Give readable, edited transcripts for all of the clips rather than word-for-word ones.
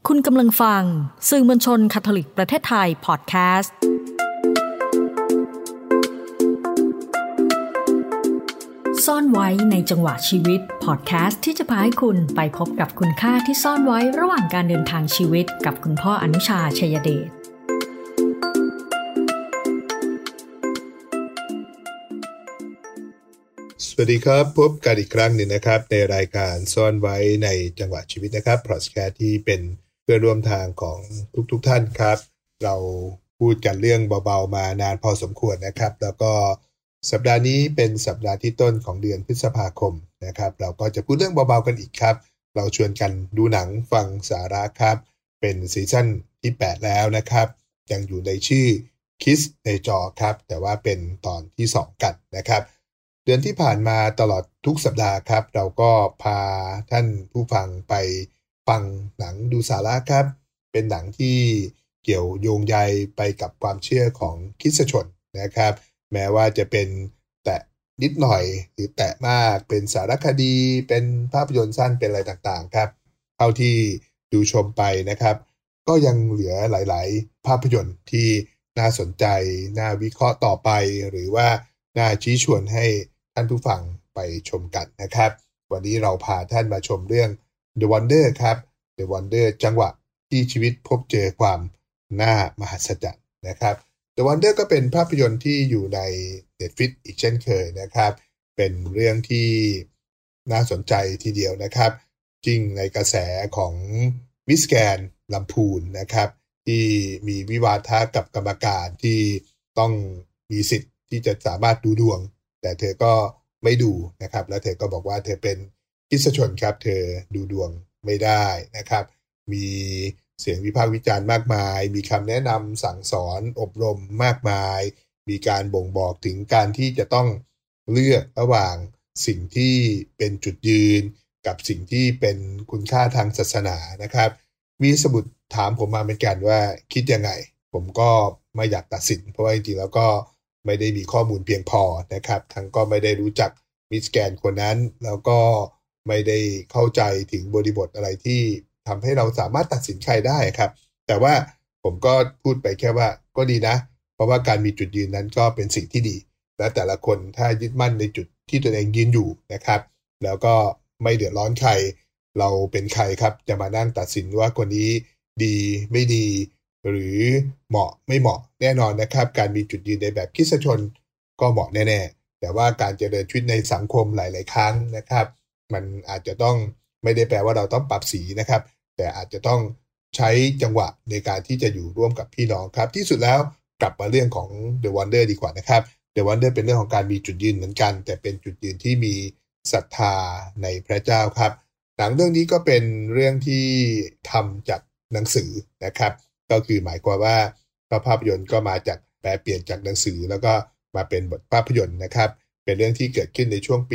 คุณกำลังฟังสื่อมวลชนคาทอลิกประเทศไทยพอดแคสต์ซ่อนไว้ในจังหวะชีวิตพอดแคสต์ที่จะพาให้คุณไปพบกับคุณค่าที่ซ่อนไว้ระหว่างการเดินทางชีวิตกับคุณพ่ออนุชา ชัยเดชสวัสดีครับพบกันอีกครั้งหนึ่งนะครับในรายการซ่อนไว้ในจังหวะชีวิตนะครับพอดแคสต์ที่เป็นเพื่อนร่วมทางของทุกท่านครับเราพูดกันเรื่องเบาๆมานานพอสมควรนะครับแล้วก็สัปดาห์นี้เป็นสัปดาห์ที่ต้นของเดือนพฤษภาคมนะครับเราก็จะพูดเรื่องเบาๆกันอีกครับเราชวนกันดูหนังฟังสาระครับเป็นซีซั่นที่8แล้วนะครับยังอยู่ในชื่อ Kiss ในจอครับแต่ว่าเป็นตอนที่2กันนะครับเดือนที่ผ่านมาตลอดทุกสัปดาห์ครับเราก็พาท่านผู้ฟังไปฟังหนังดูสาระครับเป็นหนังที่เกี่ยวโยงใยไปกับความเชื่อของคริสตชนนะครับแม้ว่าจะเป็นแตะนิดหน่อยหรือแตะมากเป็นสารคดีเป็นภาพยนตร์สั้นเป็นอะไรต่างๆครับเท่าที่ดูชมไปนะครับก็ยังเหลือหลายๆภาพยนตร์ที่น่าสนใจน่าวิเคราะห์ต่อไปหรือว่าน่าชี้ชวนให้ท่านผู้ฟังไปชมกันนะครับวันนี้เราพาท่านมาชมเรื่อง The Wonder ครับ The Wonder จังหวะที่ชีวิตพบเจอความน่ามหัศจรรย์นะครับ The Wonder ก็เป็นภาพยนตร์ที่อยู่ใน Netflix อีกเช่นเคยนะครับเป็นเรื่องที่น่าสนใจทีเดียวนะครับจริงในกระแสของมิสแกรนด์ลำพูนนะครับที่มีวิวาทะกับกรรมการที่ต้องมีสิทธิ์ที่จะสามารถดูดวงแต่เธอก็ไม่ดูนะครับแล้วเธอก็บอกว่าเธอเป็นคริสตชนครับเธอดูดวงไม่ได้นะครับมีเสียงวิพากษ์วิจารณ์มากมายมีคำแนะนำสั่งสอนอบรมมากมายมีการบ่งบอกถึงการที่จะต้องเลือกระหว่างสิ่งที่เป็นจุดยืนกับสิ่งที่เป็นคุณค่าทางศาสนานะครับมีสมุดถามผมมาเหมือนกันว่าคิดยังไงผมก็ไม่อยากตัดสินเพราะว่าจริงๆแล้วก็ไม่ได้มีข้อมูลเพียงพอนะครับทั้งก็ไม่ได้รู้จักมิสแกรนด์คนนั้นแล้วก็ไม่ได้เข้าใจถึงบริบทอะไรที่ทำให้เราสามารถตัดสินใครได้ครับแต่ว่าผมก็พูดไปแค่ว่าก็ดีนะเพราะว่าการมีจุดยืนนั้นก็เป็นสิ่งที่ดีและแต่ละคนถ้ายึดมั่นในจุดที่ตัวเองยืนอยู่นะครับแล้วก็ไม่เดือดร้อนใครเราเป็นใครครับจะมานั่งตัดสินว่าคนนี้ดีไม่ดีหรือเหมาะไม่เหมาะแน่นอนนะครับการมีจุดยืนในแบบคริสตชนก็เหมาะแน่ๆแต่ว่าการเจริญชีวิตในสังคมหลายๆครั้งนะครับมันอาจจะต้องไม่ได้แปลว่าเราต้องปรับสีนะครับแต่อาจจะต้องใช้จังหวะในการที่จะอยู่ร่วมกับพี่น้องครับที่สุดแล้วกลับมาเรื่องของ The Wonder ดีกว่านะครับ The Wonder เป็นเรื่องของการมีจุดยืนเหมือนกันแต่เป็นจุดยืนที่มีศรัทธาในพระเจ้าครับหนังเรื่องนี้ก็เป็นเรื่องที่ทำจากหนังสือนะครับก็คือหมายความว่าภาพยนตร์ก็มาจากแปลเปลี่ยนจากหนังสือแล้วก็มาเป็นบทภาพยนตร์นะครับเป็นเรื่องที่เกิดขึ้นในช่วงปี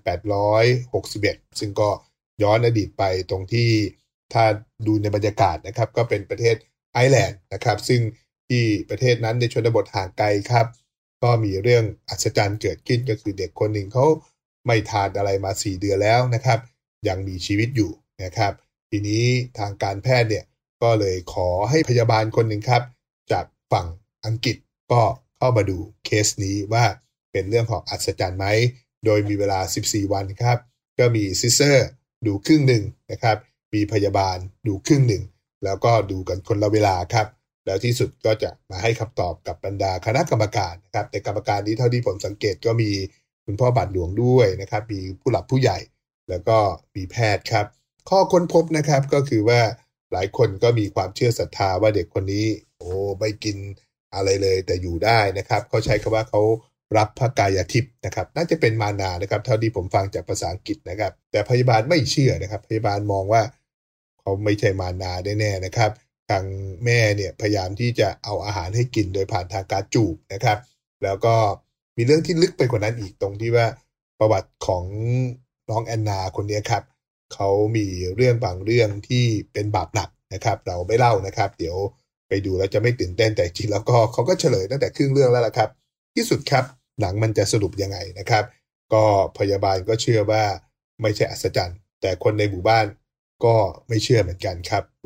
1861 ซึ่งก็ย้อนอดีตไปตรงที่ถ้าดูในบรรยากาศนะครับก็เป็นประเทศไอร์แลนด์นะครับซึ่งที่ประเทศนั้นในชนบทห่างไกลครับก็มีเรื่องอัศจรรย์เกิดขึ้นก็คือเด็กคนหนึ่งเขาไม่ทานอะไรมา4 เดือนแล้วนะครับยังมีชีวิตอยู่นะครับทีนี้ทางการแพทย์เนี่ยก็เลยขอให้พยาบาลคนหนึ่งครับจากฝั่งอังกฤษก็เข้ามาดูเคสนี้ว่าเป็นเรื่องของอัศจรรย์ไหมโดยมีเวลา14 วันครับก็มีซิสเตอร์ดูครึ่งหนึ่งนะครับมีพยาบาลดูครึ่งหนึ่งแล้วก็ดูกันคนละเวลาครับแล้วที่สุดก็จะมาให้คำตอบกับบรรดาคณะกรรมการนะครับแต่กรรมการนี้เท่าที่ผมสังเกตก็มีคุณพ่อบาทหลวงด้วยนะครับมีผู้หลักผู้ใหญ่แล้วก็มีแพทย์ครับข้อค้นพบนะครับก็คือว่าหลายคนก็มีความเชื่อศรัทธาว่าเด็กคนนี้ไม่กินอะไรเลยแต่อยู่ได้นะครับเขาใช้คำว่าเขารับพระกายทิพย์นะครับน่าจะเป็นมานานะครับเท่าที่ผมฟังจากภาษาอังกฤษนะครับแต่พยาบาลไม่เชื่อนะครับพยาบาลมองว่าเขาไม่ใช่มานาแน่ๆนะครับทางแม่เนี่ยพยายามที่จะเอาอาหารให้กินโดยผ่านทางการจูบนะครับแล้วก็มีเรื่องที่ลึกไปกว่านั้นอีกตรงที่ว่าประวัติของน้องแอนนาคนนี้ครับเขามีเรื่องบางเรื่องที่เป็นบาปหนักนะครับเราไม่เล่านะครับเดี๋ยวไปดูแล้วจะไม่ตื่นเต้นแต่จริงแล้วก็เขาก็เฉลยตั้งแต่ครึ่งเรื่องแล้วล่ะครับที่สุดครับหนังมันจะสรุปยังไงนะครับก็พยาบาลก็เชื่อว่าไม่ใช่อัศจรรย์แต่คนในหมู่บ้านก็ไม่เชื่อเหมือนกันครับว่า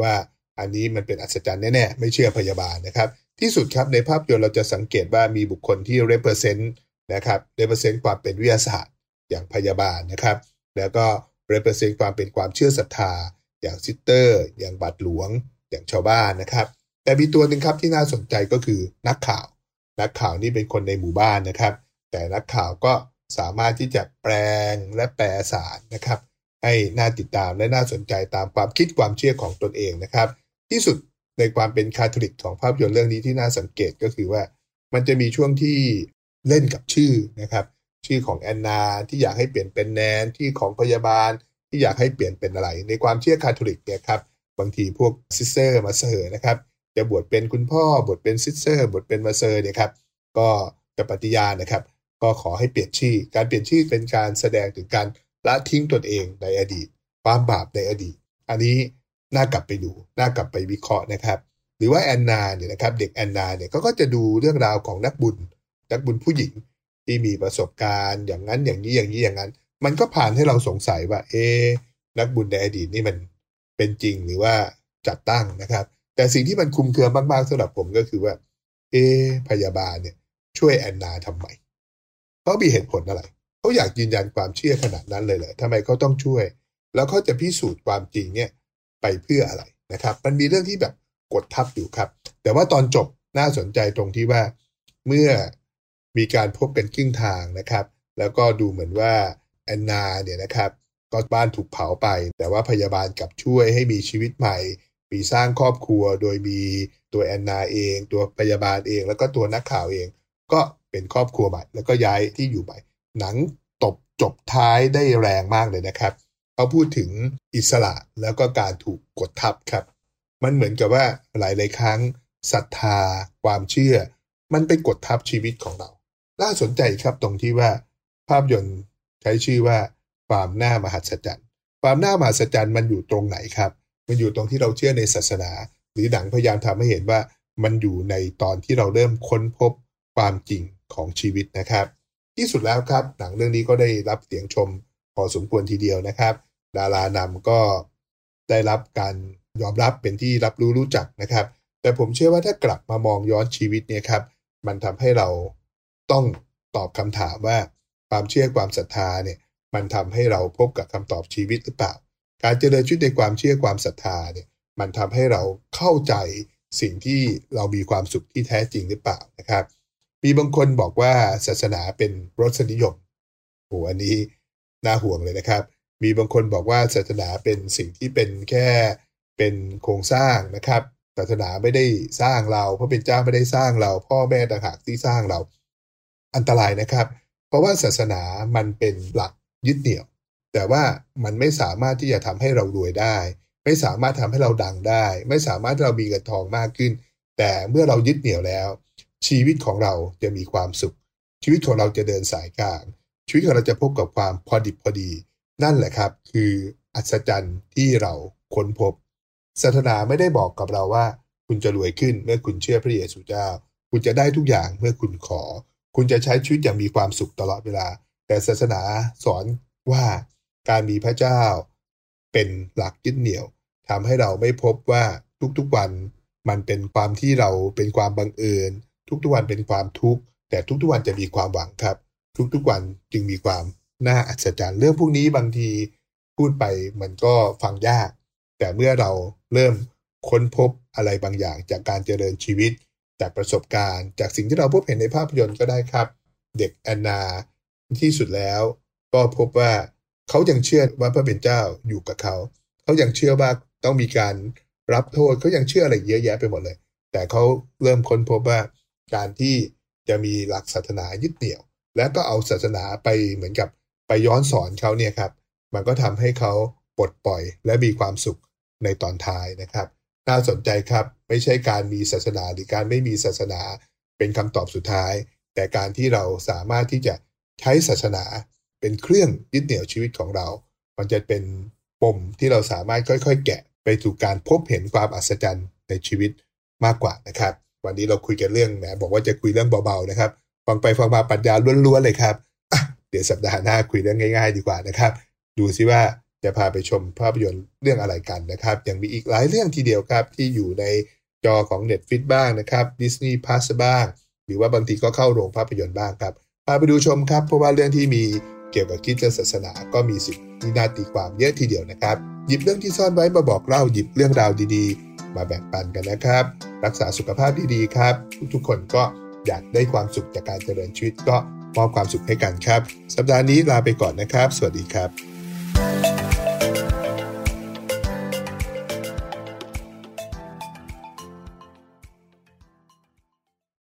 อันนี้มันเป็นอัศจรรย์แน่ๆไม่เชื่อพยาบาลนะครับที่สุดครับในภาพยนตร์เราจะสังเกตว่ามีบุคคลที่ represent นะครับ represent ความเป็นวิทยาศาสตร์อย่างพยาบาลนะครับแล้วก็ represent ความเป็นความเชื่อศรัทธาอย่างซิสเตอร์อย่างบาทหลวงอย่างชาวบ้านนะครับแต่มีตัวหนึ่งครับที่น่าสนใจก็คือนักข่าวนี่เป็นคนในหมู่บ้านนะครับแต่นักข่าวก็สามารถที่จะแปลงและแปลสารนะครับให้น่าติดตามและน่าสนใจตามความคิดความเชื่อของตนเองนะครับที่สุดในความเป็นคาทอลิกของภาพยนตร์เรื่องนี้ที่น่าสังเกตก็คือว่ามันจะมีช่วงที่เล่นกับชื่อนะครับชื่อของแอนนาที่อยากให้เปลี่ยนเป็นแนนที่ของพยาบาลที่อยากให้เปลี่ยนเป็นอะไรในความเชื่อคาทอลิกเนี่ยครับบางทีพวกซิสเตอร์มาเซอร์นะครับจะบวชเป็นคุณพ่อบวชเป็นซิสเตอร์บวชเป็นมาเซอร์เนี่ยครับก็จะปฏิญาณนะครับก็ขอให้เปลี่ยนชื่อการเปลี่ยนชื่อเป็นการแสดงถึงการละทิ้งตนเองในอดีตความบาปในอดีตอันนี้น่ากลับไปดูน่ากลับไปวิเคราะห์นะครับหรือว่าแอนนาเนี่ยนะครับเด็กแอนนาเนี่ยก็จะดูเรื่องราวของนักบุญผู้หญิงที่มีประสบการณ์อย่างนั้นอย่างนี้อย่างนั้นมันก็ผ่านให้เราสงสัยว่านักบุญในอดีตนี่มันเป็นจริงหรือว่าจัดตั้งนะครับแต่สิ่งที่มันคุมเครือมากๆสำหรับผมก็คือว่าพยาบาลเนี่ยช่วยแอนนาทำไมเขามีเหตุผลอะไรเขาอยากยืนยันความเชื่อขนาดนั้นเลยเหรอทำไมเขาต้องช่วยแล้วเขาจะพิสูจน์ความจริงเนี่ยไปเพื่ออะไรนะครับมันมีเรื่องที่แบบกดทับอยู่ครับแต่ว่าตอนจบน่าสนใจตรงที่ว่าเมื่อมีการพบกันครึ่งทางนะครับแล้วก็ดูเหมือนว่าแอนนาเนี่ยนะครับก็บ้านถูกเผาไปแต่ว่าพยาบาลกลับช่วยให้มีชีวิตใหม่มีสร้างครอบครัวโดยมีตัวแอนนาเองตัวพยาบาลเองแล้วก็ตัวนักข่าวเองก็เป็นครอบครัวใหม่แล้วก็ย้ายที่อยู่ใหม่หนังจบท้ายได้แรงมากเลยนะครับเขาพูดถึงอิสระแล้วก็การถูกกดทับครับมันเหมือนกับว่าหลายครั้งศรัทธาความเชื่อมันไปกดทับชีวิตของเราน่าสนใจครับตรงที่ว่าภาพยนตร์ใช้ชื่อว่าความน่ามหัศจรรย์ความน่ามหัศจรรย์มันอยู่ตรงไหนครับมันอยู่ตรงที่เราเชื่อในศาสนาหรือหนังพยายามทำให้เห็นว่ามันอยู่ในตอนที่เราเริ่มค้นพบความจริงของชีวิตนะครับที่สุดแล้วครับหนังเรื่องนี้ก็ได้รับเสียงชมพอสมควรทีเดียวนะครับดารานำก็ได้รับการยอมรับเป็นที่รับรู้จักนะครับแต่ผมเชื่อว่าถ้ากลับมามองย้อนชีวิตเนี่ยครับมันทำให้เราต้องตอบคำถามว่าความเชื่อความศรัทธาเนี่ยมันทำให้เราพบกับคำตอบชีวิตหรือเปล่าการเจริญชีวิตในความเชื่อความศรัทธาเนี่ยมันทำให้เราเข้าใจสิ่งที่เรามีความสุขที่แท้จริงหรือเปล่านะครับมีบางคนบอกว่าศาสนาเป็นรสนิยมอันนี้น่าห่วงเลยนะครับมีบางคนบอกว่าศาสนาเป็นสิ่งที่เป็นแค่เป็นโครงสร้างนะครับศาสนาไม่ได้สร้างเราพระเป็นเจ้าไม่ได้สร้างเราพ่อแม่ต่างหากที่สร้างเราอันตรายนะครับเพราะว่าศาสนามันเป็นหลักยึดเหนี่ยวแต่ว่ามันไม่สามารถที่จะทำให้เรารวยได้ไม่สามารถทำให้เราดังได้ไม่สามารถให้เรามีเงินทองมากขึ้นแต่เมื่อเรายึดเหนี่ยวแล้วชีวิตของเราจะมีความสุขชีวิตของเราจะเดินสายกลางชีวิตของเราจะพบกับความพอดิบพอดีนั่นแหละครับคืออัศจรรย์ที่เราค้นพบศาสนาไม่ได้บอกกับเราว่าคุณจะรวยขึ้นเมื่อคุณเชื่อพระเยซูเจ้าคุณจะได้ทุกอย่างเมื่อคุณขอคุณจะใช้ชีวิตอย่างมีความสุขตลอดเวลาแต่ศาสนาสอนว่าการมีพระเจ้าเป็นหลักยึดเหนี่ยวทำให้เราไม่พบว่าทุกๆวันมันเป็นความที่เราเป็นความบังเอิญทุกๆวันเป็นความทุกข์แต่ทุกๆวันจะมีความหวังครับทุกๆวันจึงมีความน่าอัศจรรย์เรื่องพวกนี้บางทีพูดไปมันก็ฟังยากแต่เมื่อเราเริ่มค้นพบอะไรบางอย่างจากการเจริญชีวิตจากประสบการณ์จากสิ่งที่เราพบเห็นในภาพยนตร์ก็ได้ครับเด็กแอนนาที่สุดแล้วก็พบว่าเขายังเชื่อว่าพระเป็นเจ้าอยู่กับเขายังเชื่อว่าต้องมีการรับโทษเขายังเชื่ออะไรเยอะแยะไปหมดเลยแต่เขาเริ่มค้นพบว่าการที่จะมีหลักศาสนายึดเหนี่ยวและก็เอาศาสนาไปเหมือนกับไปย้อนสอนเขาเนี่ยครับมันก็ทำให้เขาปลดปล่อยและมีความสุขในตอนท้ายนะครับน่าสนใจครับไม่ใช่การมีศาสนาหรือการไม่มีศาสนาเป็นคำตอบสุดท้ายแต่การที่เราสามารถที่จะใช้ศาสนาเป็นเครื่องยึดเหนี่ยวชีวิตของเรามันจะเป็นปมที่เราสามารถค่อยๆแกะไปสู่การพบเห็นความอัศจรรย์ในชีวิตมากกว่านะครับวันนี้เราคุยกันเรื่องบอกว่าจะคุยเรื่องเบาๆนะครับฟังไปฟังมาปรัชญาล้วนๆเลยครับเดี๋ยวสัปดาห์หน้าคุยเรื่องง่ายๆดีกว่านะครับดูซิว่าจะพาไปชมภาพยนตร์เรื่องอะไรกันนะครับยังมีอีกหลายเรื่องทีเดียวครับที่อยู่ในจอของ Netflix บ้างนะครับ Disney Plus บ้างหรือว่าบางทีก็เข้าโรงภาพยนตร์บ้างครับพาไปดูชมครับเพราะว่าเรื่องที่มีเกี่ยวกับคริสตศาสนาก็มีสิ่งที่น่าตีความเยอะทีเดียวนะครับหยิบเรื่องที่ซ่อนไว้มาบอกเล่าหยิบเรื่องราวดีๆมาแบ่งปันกันนะครับรักษาสุขภาพดีๆครับทุกๆคนก็อยากได้ความสุขจากการเจริญชีวิตก็มอบความสุขให้กันครับสัปดาห์นี้ลาไปก่อนนะครับสวัสดีครับ